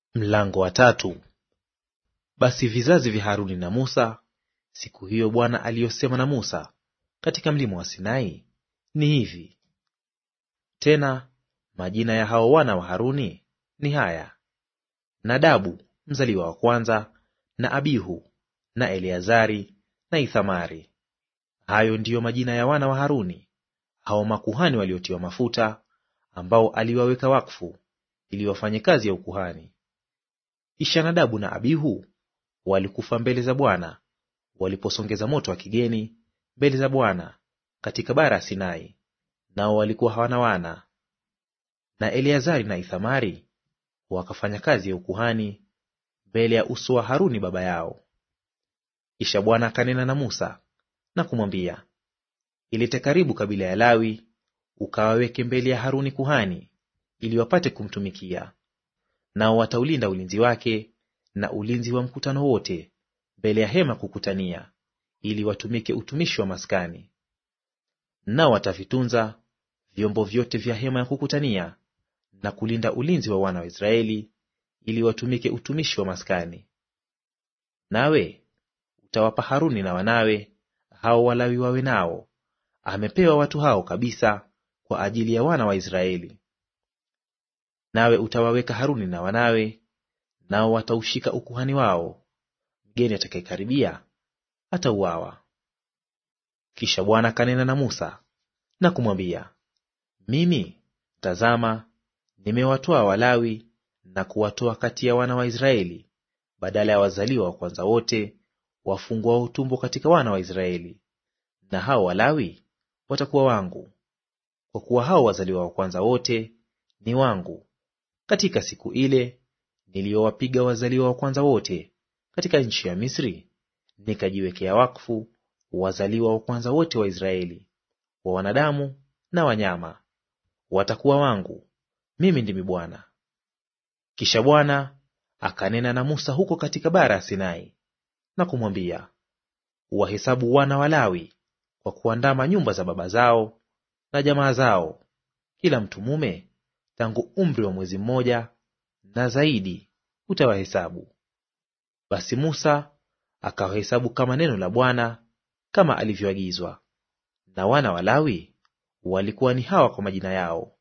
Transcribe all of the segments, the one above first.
Mlango wa tatu. Basi vizazi vya Haruni na Musa siku hiyo Bwana aliyosema na Musa katika mlima wa Sinai ni hivi. Tena majina ya hao wana wa Haruni ni haya: Nadabu mzaliwa wa kwanza, na Abihu na Eleazari na Ithamari. Hayo ndiyo majina ya wana wa Haruni, hao makuhani waliotiwa mafuta, ambao aliwaweka wakfu ili wafanye kazi ya ukuhani. Kisha Nadabu na Abihu walikufa mbele za Bwana waliposongeza moto wa kigeni mbele za Bwana katika bara ya Sinai, nao walikuwa hawana wana. Na Eleazari na Ithamari wakafanya kazi ya ukuhani mbele ya uso wa Haruni baba yao. Kisha Bwana akanena na Musa na kumwambia, ilete karibu kabila ya Lawi, ukawaweke mbele ya Haruni kuhani, ili wapate kumtumikia. Nao wataulinda ulinzi wake na ulinzi wa mkutano wote mbele ya hema kukutania, ili watumike utumishi wa maskani. Nao watavitunza vyombo vyote vya hema ya kukutania na kulinda ulinzi wa wana wa Israeli, ili watumike utumishi wa maskani. Nawe utawapa Haruni na wanawe hao Walawi wawe nao; amepewa watu hao kabisa kwa ajili ya wana wa Israeli. Nawe utawaweka Haruni na wanawe, nao wataushika ukuhani wao; mgeni atakayekaribia atauawa. Kisha Bwana akanena na Musa na kumwambia, mimi, tazama, nimewatoa Walawi na kuwatoa kati ya wana wa Israeli badala ya wazaliwa wa kwanza wote wafungwa wa utumbo katika wana wa Israeli, na hao Walawi watakuwa wangu, kwa kuwa hao wazaliwa wa kwanza wote ni wangu. Katika siku ile niliyowapiga wazaliwa wa kwanza wote katika nchi ya Misri, nikajiwekea wakfu wazaliwa wa kwanza wote wa Israeli, wa wanadamu na wanyama; watakuwa wangu. Mimi ndimi Bwana. Kisha Bwana akanena na Musa huko katika bara ya Sinai na kumwambia, wahesabu wana wa Lawi kwa kuandama nyumba za baba zao na jamaa zao, kila mtu mume tangu umri wa mwezi mmoja na zaidi utawahesabu. Basi Musa akawahesabu kama neno la Bwana kama alivyoagizwa. Na wana wa Lawi walikuwa ni hawa kwa majina yao: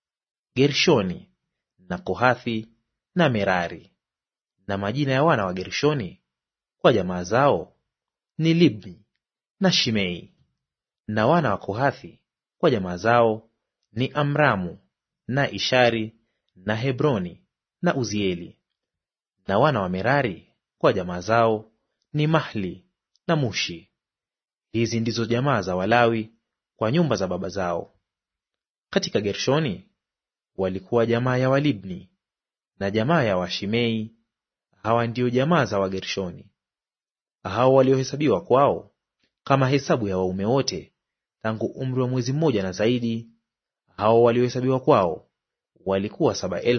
Gershoni na Kohathi na Merari. Na majina ya wana wa Gershoni kwa jamaa zao ni Libni na Shimei. Na wana wa Kohathi kwa jamaa zao ni Amramu na Ishari na Hebroni na Uzieli. Na wana wa Merari kwa jamaa zao ni Mahli na Mushi. Hizi ndizo jamaa za Walawi kwa nyumba za baba zao. Katika Gershoni walikuwa jamaa ya Walibni na jamaa ya Washimei; hawa ndio jamaa za Wagershoni. Hao waliohesabiwa kwao kama hesabu ya waume wote tangu umri wa mwezi mmoja na zaidi, hao waliohesabiwa kwao walikuwa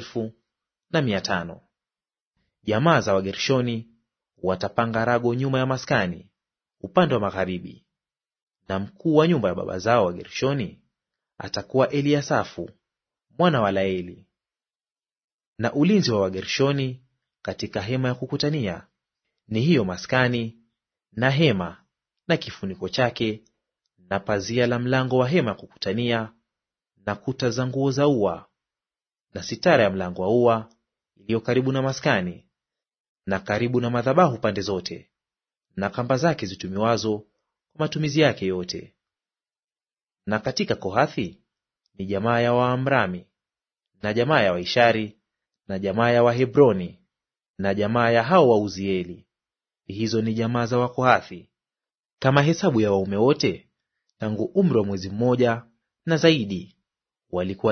7,500. Jamaa za Wagershoni watapanga rago nyuma ya maskani upande wa magharibi. Na mkuu wa nyumba ya baba zao Wagershoni atakuwa Eliasafu mwana wa Laeli. Na ulinzi wa Wagershoni katika hema ya kukutania ni hiyo maskani na hema na kifuniko chake na pazia la mlango wa hema ya kukutania na kuta za nguo za ua na sitara ya mlango wa ua iliyo karibu na maskani na karibu na madhabahu pande zote, na kamba zake zitumiwazo kwa matumizi yake yote. Na katika Kohathi ni jamaa ya Waamrami na jamaa ya Waishari na jamaa ya Wahebroni na jamaa ya hao wa Uzieli. Hizo ni jamaa za Wakohathi kama hesabu ya waume wote tangu umri wa mwezi mmoja na zaidi walikuwa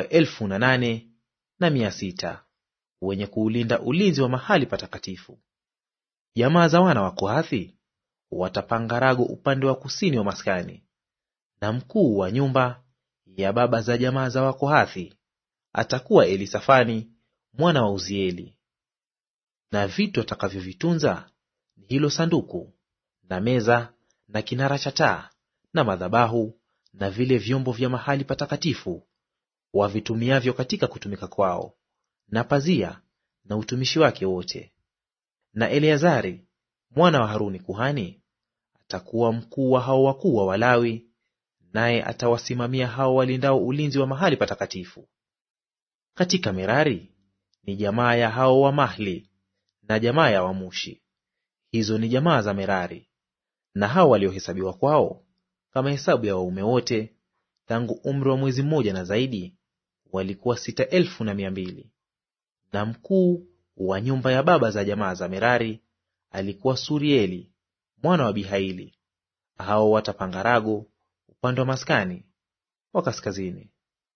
8,600 wenye kuulinda ulinzi wa mahali patakatifu. Jamaa za wana wa Kohathi watapanga rago upande wa kusini wa maskani. Na mkuu wa nyumba ya baba za jamaa za Wakohathi atakuwa Elisafani mwana wa Uzieli. Na vitu atakavyovitunza ni hilo sanduku na meza na kinara cha taa na madhabahu na vile vyombo vya mahali patakatifu wavitumiavyo katika kutumika kwao, na pazia na utumishi wake wote. Na Eleazari mwana wa Haruni kuhani atakuwa mkuu wa hao wakuu wa Walawi, naye atawasimamia hao walindao ulinzi wa mahali patakatifu. Katika Merari ni jamaa ya hao wa Mahli na jamaa ya Wamushi; hizo ni jamaa za Merari. Na hao waliohesabiwa kwao kama hesabu ya waume wote tangu umri wa mwezi mmoja na zaidi walikuwa 6,200. Na mkuu wa nyumba ya baba za jamaa za Merari alikuwa Surieli mwana wa Bihaili. Hao watapanga rago upande wa maskani wa kaskazini.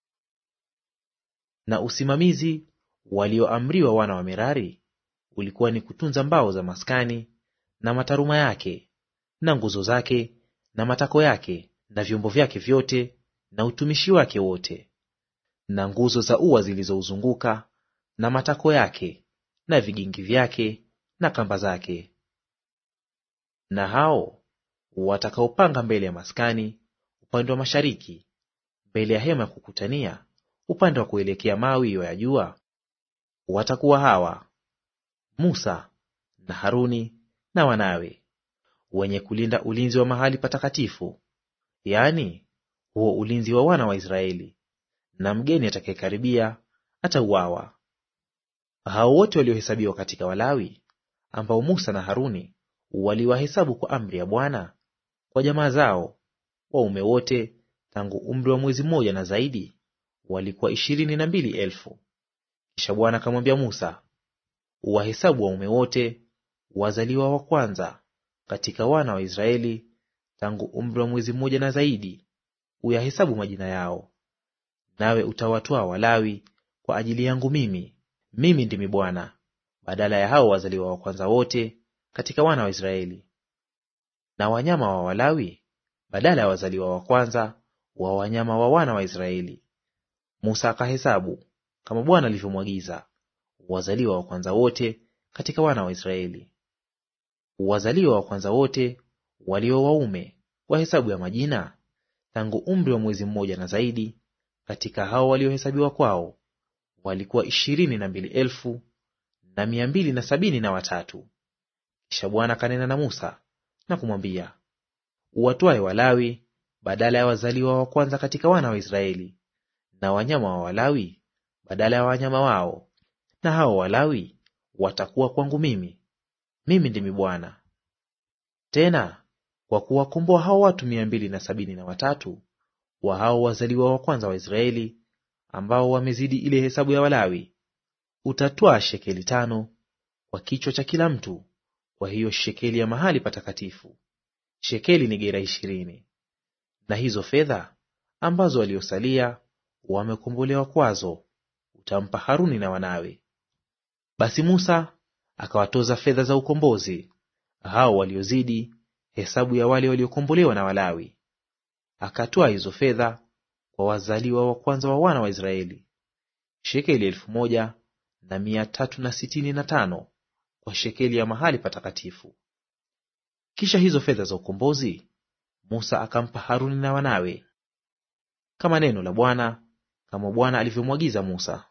Na usimamizi walioamriwa wana wa Merari ulikuwa ni kutunza mbao za maskani na mataruma yake na nguzo zake na matako yake na vyombo vyake vyote na utumishi wake wote, na nguzo za ua zilizouzunguka na matako yake na vigingi vyake na kamba zake. Na hao watakaopanga mbele ya maskani upande wa mashariki, mbele ya hema ya kukutania upande wa kuelekea mawio ya jua, watakuwa hawa: Musa na Haruni na wanawe, wenye kulinda ulinzi wa mahali patakatifu, yaani huo ulinzi wa wana wa Israeli, na mgeni atakayekaribia atauawa. Hao wote waliohesabiwa katika Walawi, ambao Musa na Haruni waliwahesabu kwa amri ya Bwana, kwa jamaa zao, waume wote tangu umri wa mwezi mmoja na zaidi walikuwa 22,000. Kisha Bwana akamwambia Musa, uwahesabu waume wote wazaliwa wa kwanza katika wana wa Israeli tangu umri wa mwezi mmoja na zaidi, uyahesabu majina yao. Nawe utawatwaa Walawi kwa ajili yangu mimi ndimi Bwana, badala ya hao wazaliwa wa kwanza wote katika wana wa Israeli. Na wanyama wa Walawi badala ya wazaliwa wa kwanza wa wanyama wa wana wa Israeli. Musa akahesabu kama Bwana alivyomwagiza wazaliwa wa kwanza wote katika wana wa Israeli. Wazaliwa wa kwanza wote walio waume kwa hesabu ya majina tangu umri wa mwezi mmoja na zaidi katika hao waliohesabiwa kwao walikuwa 22,273. Kisha Bwana akanena na Musa na kumwambia, uwatwae Walawi badala ya wazaliwa wa kwanza katika wana wa Israeli, na wanyama wa Walawi badala ya wanyama wao, na hao Walawi watakuwa kwangu mimi ndimi Bwana. Tena kwa kuwakomboa hao watu 273 wa hao wazaliwa wa kwanza wa Israeli, ambao wamezidi ile hesabu ya Walawi, utatwaa shekeli 5 kwa kichwa cha kila mtu, kwa hiyo shekeli ya mahali patakatifu. Shekeli ni gera 20. Na hizo fedha ambazo waliosalia wamekombolewa kwazo utampa Haruni na wanawe. Basi Musa akawatoza fedha za ukombozi hao waliozidi hesabu ya wale waliokombolewa na Walawi. Akatwaa hizo fedha kwa wazaliwa wa kwanza wa wana wa Israeli, shekeli 1,365 kwa shekeli ya mahali patakatifu. Kisha hizo fedha za ukombozi Musa akampa Haruni na wanawe, kama neno la Bwana, kama Bwana alivyomwagiza Musa.